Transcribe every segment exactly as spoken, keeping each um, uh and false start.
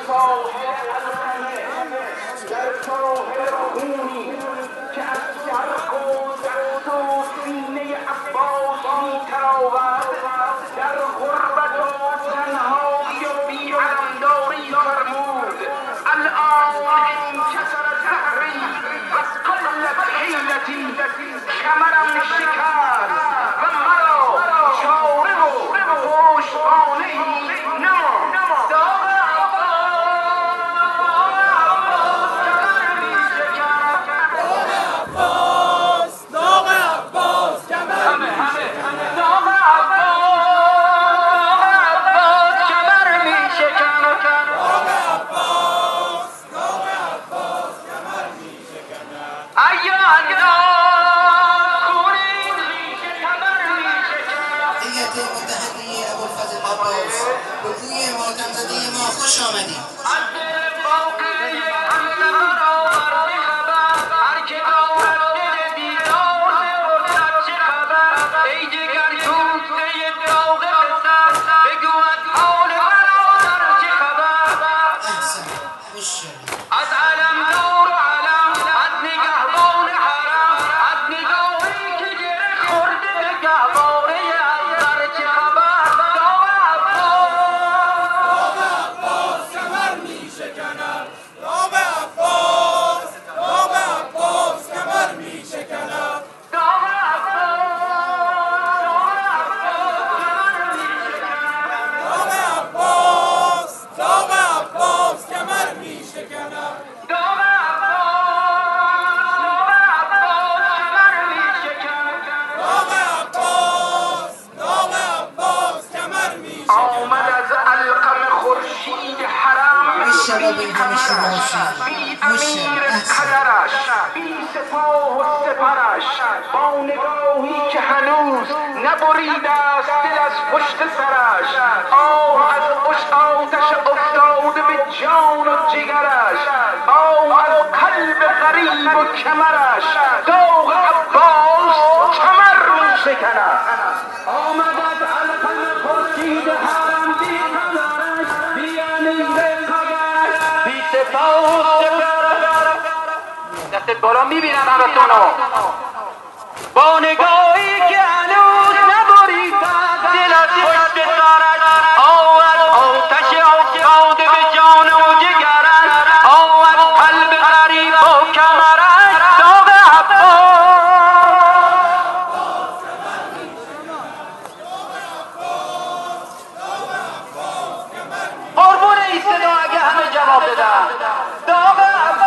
ساحل القمه در ساحل خونی که از شرق و دست و سینه عباس می‌تراود در غربت و تنهایی و بی‌علمداری فرمود الان انکسرت ظهری و قلت حیلتی کمرم شکست و مرا چاره و پشتوانه‌ای نماند خوش آمدید. بی امیر قدرش بی سپاه و سپرش با نگاهی که هنوز نبریده است دل از پشت سرش آه از آتش افتاده به جان و جگرش آه از قلب غریب و کمرش داغ عباس کمر می شکند آمد از القم خورشید حرم بی قدرش بی امیر دستت بالا میبینم همتونو با نگاهی که هنوز نبرید دل از پشت سرش آه از آتش افتاده به جان و جگرش آه از قلب غریب و کمرش داغ عباس قربون این صدا اگه همه جواب بدن داغ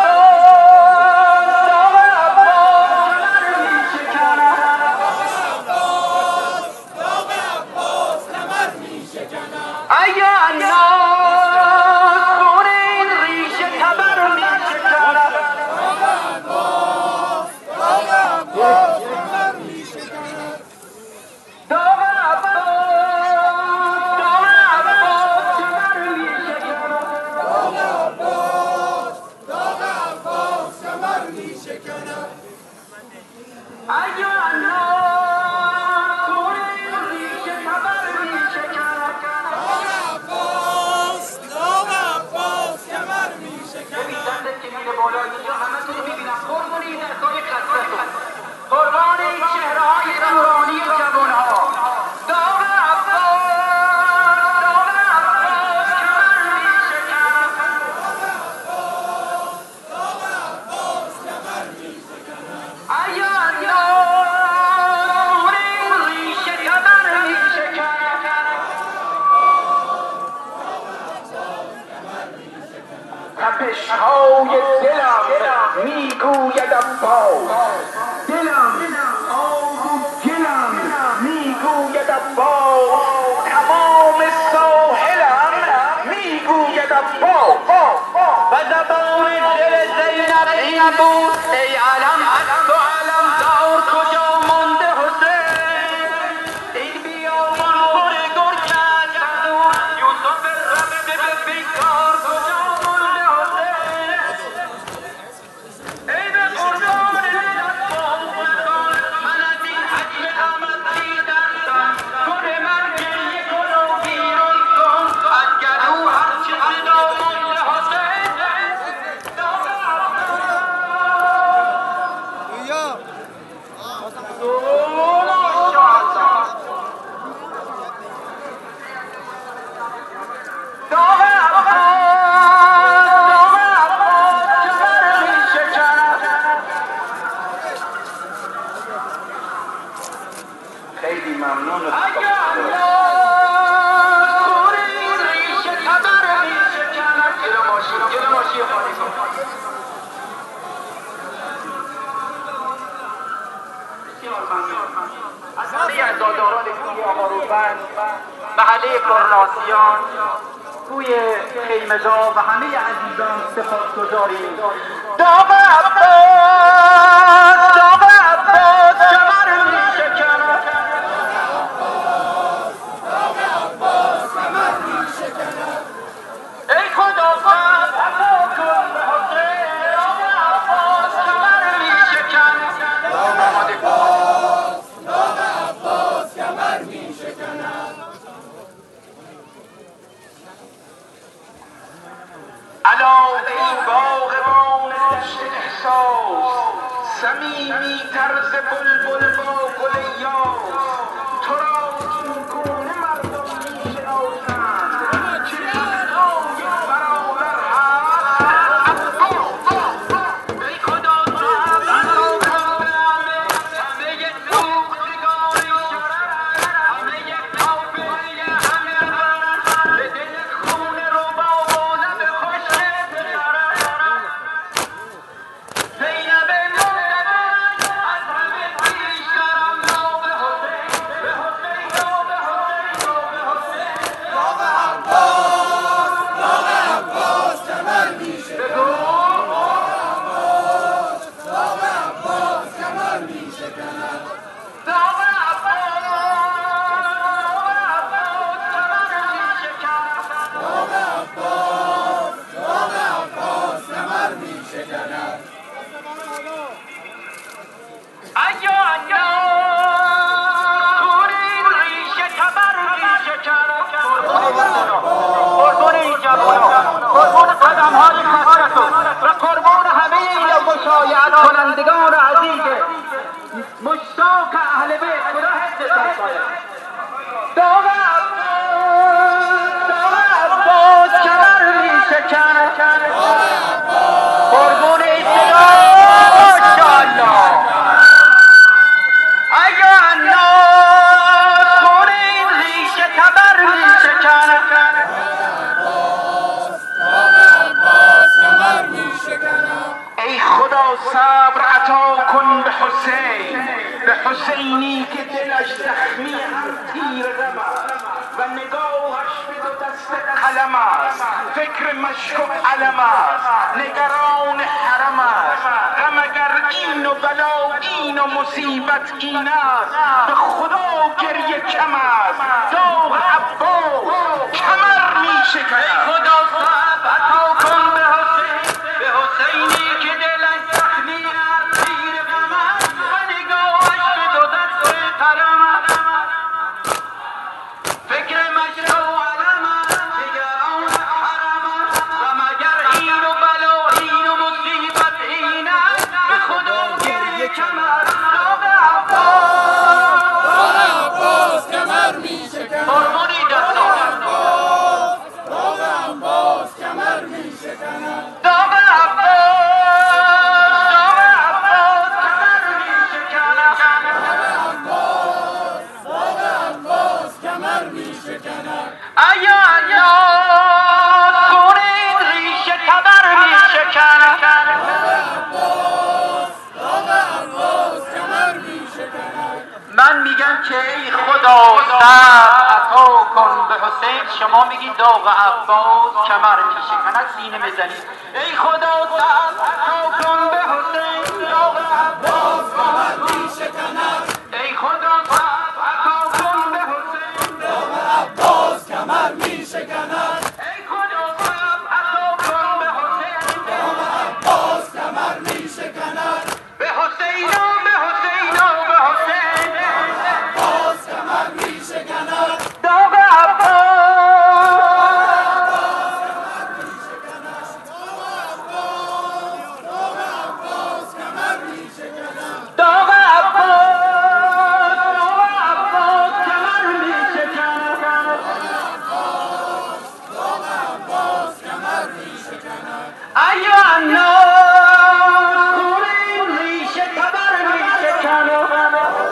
تپش‌های دلم میگوید عباس دلم آه و گلم میگوید عباس تمام ساحلم میگوید عباس و زبان دل زینب این بود ای علم تو علم دار کجا مانده حسین این بیابان پر گل کرد یوسف رفته به بیکار کجا هرچی صدا مونده چیه خالی کن. از همه عزاداران کوی آقا روبند، محله کرناسیان، کوی خیمه‌جا و همه عزیزان سپاسگزاریم. داغ عباس، داغ عباس کمر می‌شکند. داغ عباس کمر می‌شکند. ای خدا صبر عطا کن به حسین، داغ عباس کمر می‌شکند. داغ عباس، داغ عباس کمر می‌شکند. علاوه این باغبان دشت احساس، صمیمی طرز بلبل با گل یاس، تو را این گونه مردم میشناسند که روزهای برابر هست. ای خدا صبر عطا کن به همه، همه سوختگان شرف، همه کافه همه غرق، به دل خون رباب و لب خشک پسرک. زینب مقتدر از همه پیشترم، نام حسین به حسین، نام حسین، نام حسین. داغ عباس، داغ عباس کمر می‌شکند. بگو داغ عباس کمر می‌شکند. داغ عباس، داغ عباس کمر می‌شکند. داغ عباس، داغ عباس کمر می‌شکند. ایا الناس خورین ریشه کمر می‌شکند. قربون این جوانان، قربون قدم‌های خسرتون و قربون همه این مشایعت کنندگان عزیز مشتاق اهل بیت، خدا حفظتان کنه. داغ عباس، داغ عباس کمر می‌شکند. قربون این صدا، ماشاءالله. ایا الناس خورین ریشه کمر می‌شکند. ای خدا صبر عطا کن به حسین، به حسینی که دلش زخمی هر تیر غم است و نگاهش به دو دست قلم است، فکر مشک و علم است، نگران حرم است. غم اگر این و بلا این و مصیبت این است، به خدا گریه کم است. داغ عباس کمر می‌شکند. ای خدا صبر عطا کن به حسین، به حسینی که دلش زخمی هر تیر غم است و نگاهش به دو دست قلم است، فکر مشک و علم است، نگران حرم است. غم اگر این و بلا این و مصیبت این است، به خدا گریه کم است. داغ عباس، داغ عباس کمر می‌شکند. قربونی دستان داغ عباس کمر می‌شکند. داغ عباس، داغ عباس کمر می‌شکند. داغ عباس کمر می‌شکند. ایا الناس خورین ریشه کمر می‌شکند. من میگم که ای خدا صبر عطا کن به حسین، شما میگید داغ عباس کمر می‌شکند. سینه میزنید ای خدا صبر عطا کن به حسین، داغ عباس کمر می‌شکند. ای خدا صبر عطا کن به حسین، داغ عباس کمر می‌شکند. ای خدا صبر عطا کن به حسین، داغ عباس کمر می‌شکند. به حسین و به حسین و به حسین، عباس کمر می‌شکند. داغ عباس، داغ عباس، داغ عباس کمر می‌شکند. داغ عباس کمر می‌شکند. ایا الناس خورین ریشه کمر می‌شکند.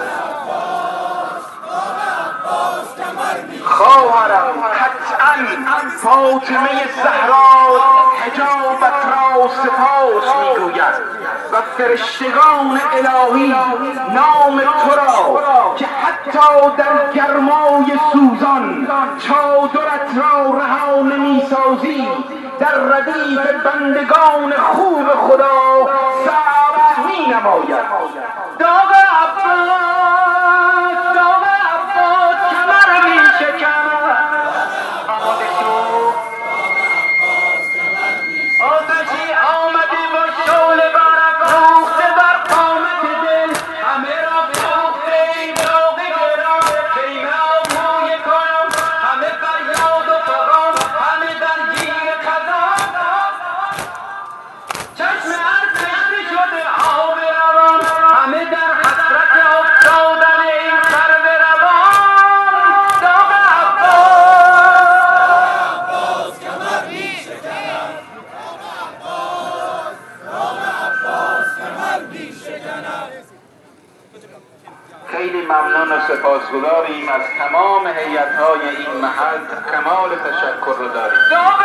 خواهرم قطعاً فاطمه زهرا حجابت را سپاس میگوید و فرشتگان الهی نام تو را که حتی در گرمای سوزان چادرت را رها نمیسازی در ردیف بندگان خوب خدا ثبت می نماید. داغ عباس داغ عباس کمر می شکن آماده شو آتشی آمده با شعله برافروخته بر قامت دل همه را فروخته این داغ گران خیمه آموی کنم همه فریاد و فغان همه درگیر خزان چشم هر کشتی شده آب روان همه در حسرت افتادن این سرو روان. داغ عباس کمر می شکند داغ عباس کمر می شکند. خیلی ممنون و سپاسگزاریم از تمام هیئت‌های این محل، کمال تشکر رو داریم. داغ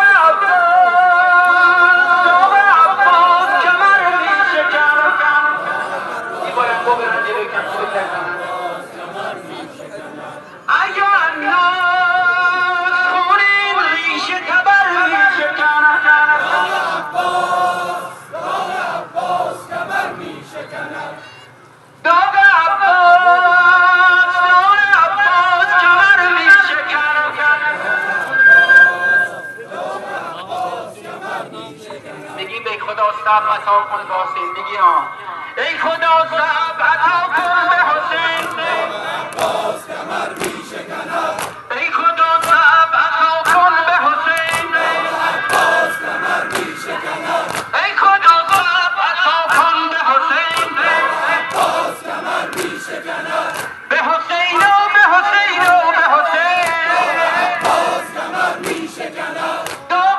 عباس داغ عباس کمر می شکند این باید با برن جلوی کم خوبه تکنن ایا الناس خونین ریشه تبر می شکند داغ عباس کمر می شکند داغ عباس داغ عباس کمر می شکند میگیم ای خدا صبر عطا کن به حسین میگی ها ای خدا صبر عطا کن به حسین عباس کمر می شکند ای خدا صبر عطا کن به حسین عباس کمر می شکند ای خدا صبر عطا کن به حسین عباس کمر می شکند به حسین و به حسین و به حسین عباس کمر می شکند داغ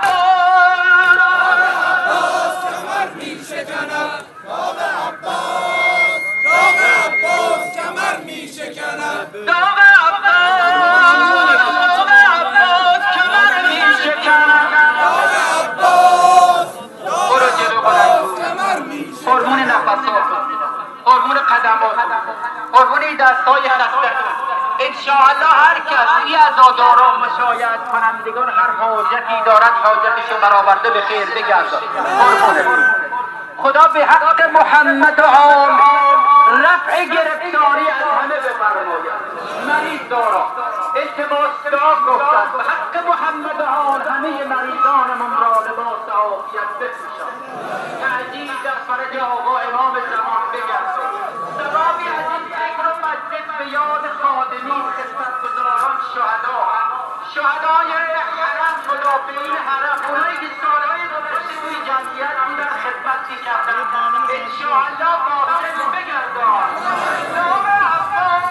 عباس کمر می شکند داغ عباس داغ عباس کمر می شکند داغ عباس داغ عباس کمر می شکند داغ عباس برو جلو قدم کمر می قربون نفسات قربون قدمات قربون این دستای خسته انشاءالله هر کس این عزادارا مشایعت کنندگان هر حاجتی دارد حاجتشو برآورده به خیر بگردد. قربونه خدا به حق محمد و آل رفع گرفتاری از همه بفرماید. مریض دارا التماس دعا گفتن به حق محمد و آل همه مریضانمون را لباس عافیت بپوشان. تعجیل در فرج آقا امام زمان بگردد. ثوابی از این ذکر و مجلس به یاد خادمین خدمتگزاران شهدا شهدای حرم خدا به این حرم اونایی که سالهای گذشته توی جمعیت بودن خدمت می‌کردن انشاءالله واقعا بگردان. داغ عباس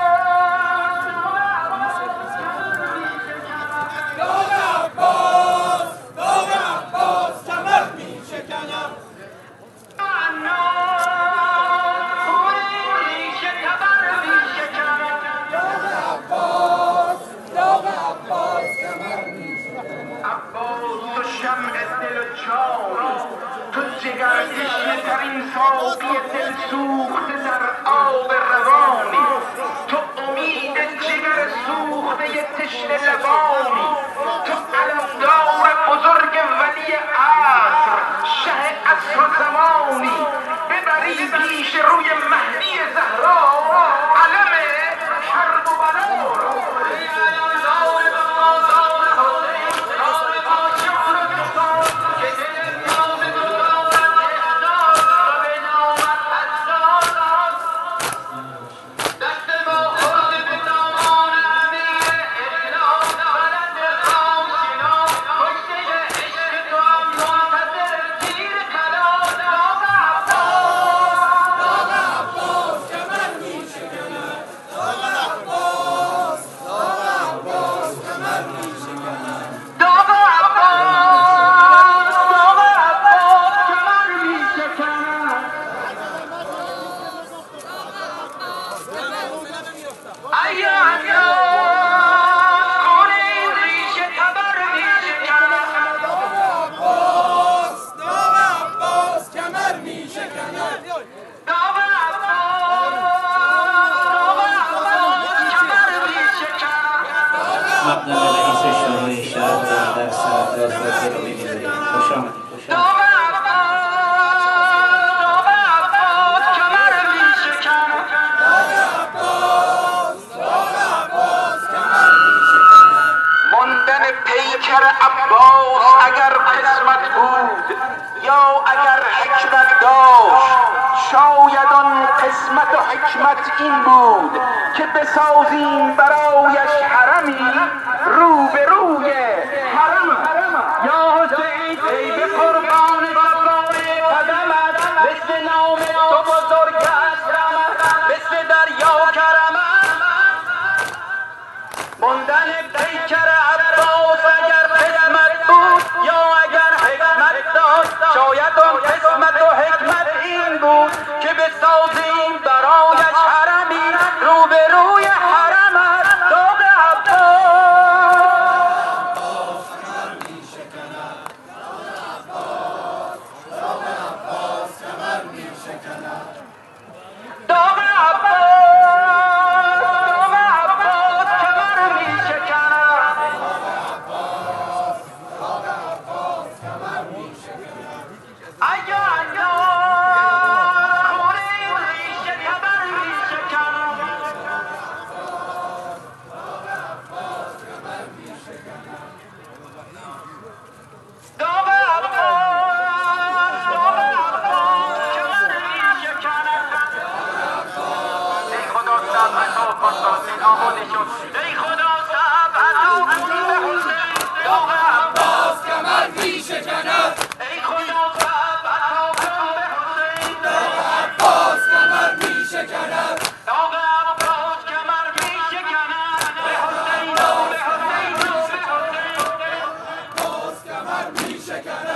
داغ عباس داغ عباس کمر می شکند عباس داغ عباس کمر می شکند عباس تو شمع دل و جان تو جگر تشنه ترین ساقی دل سوخته در آب روانی تو امید جگر سوخته تشنه لبانی تو علمدار بزرگ ولی عصر شه عصر و زمانی ببری پیش روی مهدی زهرا علم حرب و بلا را دست خوش آمدید. خوش داغ آمدید. عباس داغ عباس کمر میشکن ماندن پیکر عباس اگر قسمت بود یا اگر حکمت داشت شاید آن قسمت و حکمت این بود که بسازیم برایش حرمی رو به روی حرم. یا حسین ای به قربان صفای قدمت مثل نام تو بزرگ است مثل دریا کرمت ماندن پیکر عباس اگر قسمت بود یا اگر حکمت داشت شاید آن قسمت و حکمت این بود که بسازیم برایش حرمی رو به روی حرمت. داغ عباس داغ عباس داغ عباس کمر میشکند ایا ایا خوره ریشه کمر میشکند داغ عباس داغ عباس کمر میشکند ای خدا صبر تو کن تا سین آماده شد ای خدا صبر تو کن به حسین داغ عباس کمر میشکند ای خدا صبر تو کن به حسین عباس کمر میشکند داغ عباس کمر میشکند به حسین و به حسین و به حسین عباس کمر میشکند